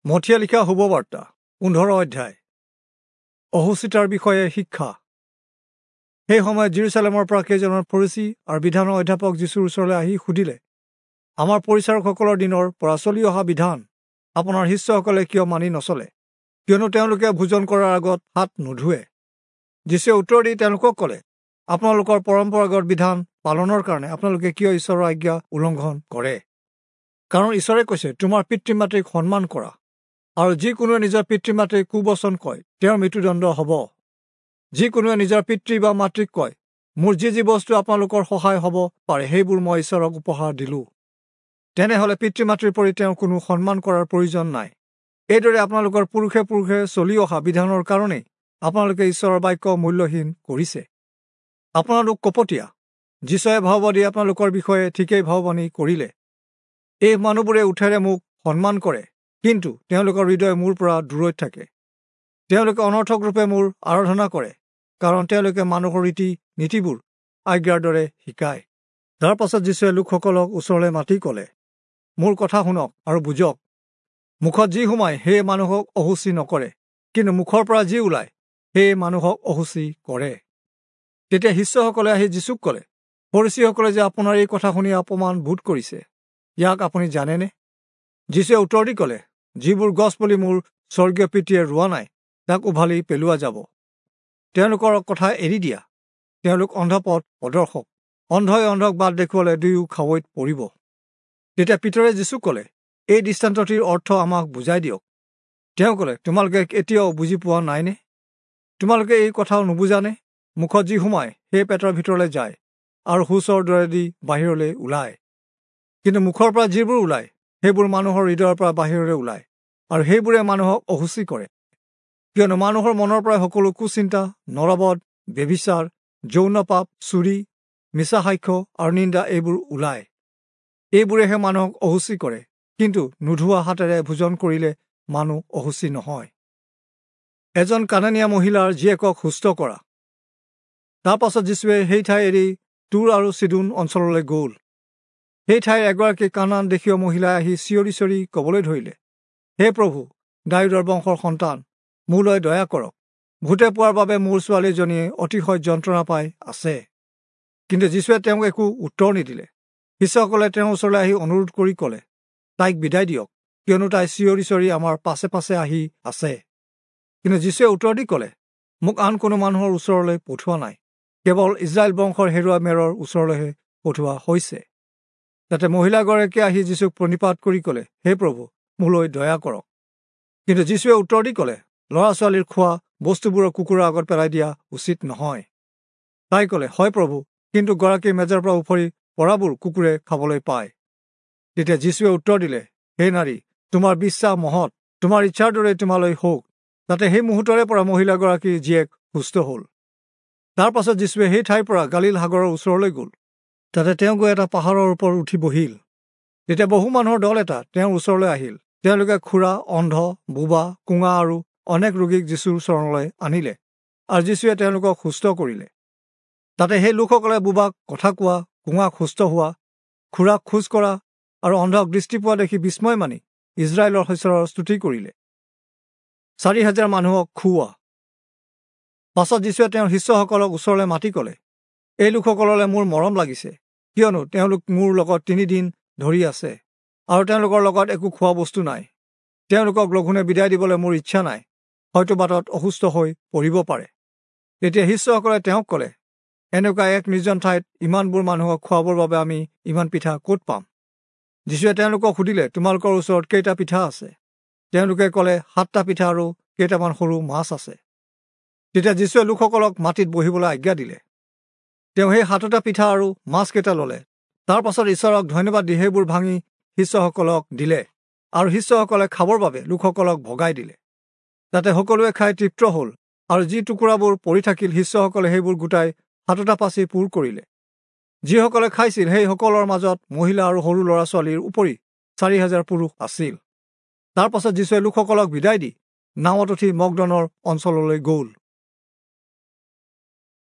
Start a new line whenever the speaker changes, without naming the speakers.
মথিয়া লিখা শুভবাৰ্তা 15 অধ্যায় অহুচিতাৰ বিষয়ে শিক্ষা। সেই সময়ত জেৰুজালেমৰ পৰা কেইজনমান ফৰিচী আৰু বিধানৰ অধ্যাপক যীশুৰ ওচৰলৈ আহি সুধিলে, আমাৰ পৰিচাৰকসকলৰ দিনৰ পৰা চলি অহা বিধান আপোনাৰ শিষ্যসকলে কিয় মানি নচলে? কিয়নো তেওঁলোকে ভোজন কৰাৰ আগত হাত নোধোৱে? যীশুৱে উত্তৰ দি তেওঁলোকক ক'লে, আপোনালোকৰ পৰম্পৰাগত বিধান পালনৰ কাৰণে আপোনালোকে কিয় ঈশ্বৰৰ আজ্ঞা উলংঘন কৰে? কাৰণ ঈশ্বৰে কৈছে, তোমাৰ পিতৃ মাতৃক সন্মান কৰা, আৰু যিকোনোৱে নিজৰ পিতৃ মাতৃক কুবচন কয় তেওঁৰ মৃত্যুদণ্ড হ'ব। যিকোনোৱে নিজৰ পিতৃ বা মাতৃক কয়, মোৰ যি বস্তু আপোনালোকৰ সহায় হ'ব পাৰে সেইবোৰ মই ঈশ্বৰক উপহাৰ দিলোঁ, তেনেহ'লে পিতৃ মাতৃৰ প্ৰতি তেওঁৰ কোনো সন্মান কৰাৰ প্ৰয়োজন নাই। এইদৰে আপোনালোকৰ পুৰুষে চলি অহা বিধানৰ কাৰণেই আপোনালোকে ঈশ্বৰৰ বাক্য মূল্যহীন কৰিছে। আপোনালোক কপটীয়া। যীশুৱে ভাৱবাদী আপোনালোকৰ বিষয়ে ঠিকেই ভাৱবাণী কৰিলে। এই মানুহবোৰে ওঠেৰে মোক সন্মান কৰে, কিন্তু তেওঁলোকৰ হৃদয় মোৰ পৰা দূৰৈত থাকে। তেওঁলোকে অনৰ্থক ৰূপে মোৰ আৰাধনা কৰে, কাৰণ তেওঁলোকে মানুহৰ ৰীতি নীতিবোৰ আজ্ঞাৰ দৰে শিকায়। তাৰ পাছত যীশুৱে লোকসকলক ওচৰলৈ মাতি ক'লে, মোৰ কথা শুনক আৰু বুজক। মুখত যি সোমায় সেয়ে মানুহক অশুচি নকৰে, কিন্তু মুখৰ পৰা যি ওলায় সেয়ে মানুহক অশুচি কৰে। তেতিয়া শিষ্যসকলে আহি যীশুক ক'লে, ফৰিচীসকলে যে আপোনাৰ এই কথা শুনি অপমান বোধ কৰিছে, ইয়াক আপুনি জানেনে? যীশুৱে উত্তৰ দি ক'লে, যিবোৰ গছ পুলি মোৰ স্বৰ্গীয় পিতৃয়ে ৰোৱা নাই তাক উভালি পেলোৱা যাব। তেওঁলোকৰ কথা এৰি দিয়া। তেওঁলোক অন্ধপথ প্ৰদৰ্শক। অন্ধই অন্ধক বাট দেখুৱালে দুয়ো খাৱৈত পৰিব। তেতিয়া পিতৰে যীশুক ক'লে, এই দৃষ্টান্তটিৰ অৰ্থ আমাক বুজাই দিয়ক। তেওঁ ক'লে, তোমালোকে এতিয়াও বুজি পোৱা নাইনে? তোমালোকে এই কথাও নুবুজানে? মুখত যি সোমায় সেই পেটৰ ভিতৰলৈ যায় আৰু শৌচৰ দৰেদি বাহিৰলৈ ওলায়। কিন্তু মুখৰ পৰা যিবোৰ ওলায় সেইবোৰ মানুহৰ হৃদয়ৰ পৰা বাহিৰলৈ ওলায়, আৰু সেইবোৰে মানুহক অশুচি কৰে। কিয়নো মানুহৰ মনৰ পৰাই সকলো কুচিন্তা, নৰবধ, ব্যভিচাৰ, যৌন পাপ, চুৰি, মিছা সাক্ষ্য আৰু নিন্দা এইবোৰ ওলায়। এইবোৰেহে মানুহক অশুচি কৰে, কিন্তু নোধোৱা হাতেৰে ভোজন কৰিলে মানুহ অশুচি নহয়। এজন কানানীয়া মহিলাৰ জীয়েকক সুস্থ কৰা। তাৰ পাছত যীশুৱে সেই ঠাই এৰি তুৰ আৰু চিদোন অঞ্চললৈ গ'ল। সেই ঠাইৰ এগৰাকী কানান দেশীয় মহিলাই আহি চিঞৰি চিঞৰি ক'বলৈ ধৰিলে, হে প্ৰভু, দাউদৰ বংশৰ সন্তান, মোলৈ দয়া কৰক। ভূতে পোৱাৰ বাবে মোৰ ছোৱালীজনীয়ে অতিশয় যন্ত্ৰণা পাই আছে। কিন্তু যীশুৱে তেওঁক একো উত্তৰ নিদিলে। শিষ্যসকলে তেওঁৰ ওচৰলৈ আহি অনুৰোধ কৰি ক'লে, তাইক বিদায় দিয়ক, কিয়নো তাই চিঞৰি চিঞৰি আমাৰ পাছে পাছে আহি আছে। কিন্তু যীশুৱে উত্তৰ দি ক'লে, মোক আন কোনো মানুহৰ ওচৰলৈ পঠোৱা নাই, কেৱল ইজৰাইল বংশৰ হেৰুৱা মেৰৰ ওচৰলৈহে পঠোৱা হৈছে। যাতে মহিলাগৰাকীয়ে আহি যীশুক প্ৰণিপাত কৰি ক'লে, হে প্ৰভু, মোলৈ দয়া কৰক। কিন্তু যীশুৱে উত্তৰ দি ক'লে, ল'ৰা ছোৱালীৰ খোৱা বস্তুবোৰৰ কুকুৰৰ আগত পেলাই দিয়া উচিত নহয়। তাই ক'লে, হয় প্ৰভু, কিন্তু গৰাকীৰ মেজৰ পৰা উফৰি পৰাবোৰ কুকুৰে খাবলৈ পায়। তেতিয়া যীশুৱে উত্তৰ দিলে, হে নাৰী, তোমাৰ বিশ্বাস মহৎ, তোমাৰ ইচ্ছাৰ দৰে তোমালৈ হওক। তাতে সেই মুহূৰ্তৰে পৰা মহিলাগৰাকীৰ জীয়েক সুস্থ হ'ল। তাৰ পাছত যীশুৱে সেই ঠাইৰ পৰা গালিল সাগৰৰ ওচৰলৈ গ'ল। তাতে তেওঁ গৈ এটা পাহাৰৰ ওপৰত উঠি বহিল। তেতিয়া বহু মানুহৰ দল এটা তেওঁৰ ওচৰলৈ আহিল। তেওঁলোকে খুৰা, অন্ধ, বোবা, কোঙা আৰু অনেক ৰোগীক যীশুৰ চৰণলৈ আনিলে, আৰু যীশুৱে তেওঁলোকক সুস্থ কৰিলে। তাতে সেই লোকসকলে বোবাক কথা কোৱা, কোঙাক সুস্থ হোৱা, খুৰাক খোজ কৰা আৰু অন্ধক দৃষ্টি পোৱা দেখি বিস্ময় মানি ইজৰাইলৰ ঈশ্বৰৰ স্তুতি কৰিলে। 4,000 মানুহক খুওৱা। পাছত যীশুৱে তেওঁৰ শিষ্যসকলক ওচৰলৈ মাতি ক'লে, এই লোকসকললৈ মোৰ মৰম লাগিছে, কিয়নো তেওঁলোক মোৰ লগত 3 দিন ধৰি আছে, আৰু তেওঁলোকৰ লগত একো খোৱা বস্তু নাই। তেওঁলোকক লঘোণে বিদায় দিবলৈ মোৰ ইচ্ছা নাই, হয়তো বাটত অসুস্থ হৈ পৰিব পাৰে। তেতিয়া শিষ্যসকলে তেওঁক ক'লে, এনেকুৱা এক নিৰ্জন ঠাইত ইমানবোৰ মানুহক খুৱাবৰ বাবে আমি ইমান পিঠা ক'ত পাম? যীশুৱে তেওঁলোকক সুধিলে, তোমালোকৰ ওচৰত কেইটা পিঠা আছে? তেওঁলোকে ক'লে, 7টা পিঠা আৰু কেইটামান সৰু মাছ আছে। তেতিয়া যীশুৱে লোকসকলক মাটিত বহিবলৈ আজ্ঞা দিলে। তেওঁ সেই 7টা পিঠা আৰু মাছকেইটা ল'লে। তাৰ পাছত ঈশ্বৰক ধন্যবাদ দি সেইবোৰ ভাঙি শিষ্যসকলক দিলে, আৰু শিষ্যসকলে খাবৰ বাবে লোকসকলক ভগাই দিলে। যাতে সকলোৱে খাই তৃপ্ত হ'ল, আৰু যি টুকুৰাবোৰ পৰি থাকিল শিষ্যসকলে সেইবোৰ গোটাই 7টা পাচি পূৰ কৰিলে। যিসকলে খাইছিল সেই সকলৰ মাজত মহিলা আৰু সৰু ল'ৰা ছোৱালীৰ উপৰি 4,000 পুৰুষ আছিল। তাৰ পাছত যীশুৱে লোকসকলক বিদায় দি নাৱত উঠি মগদনৰ অঞ্চললৈ গ'ল।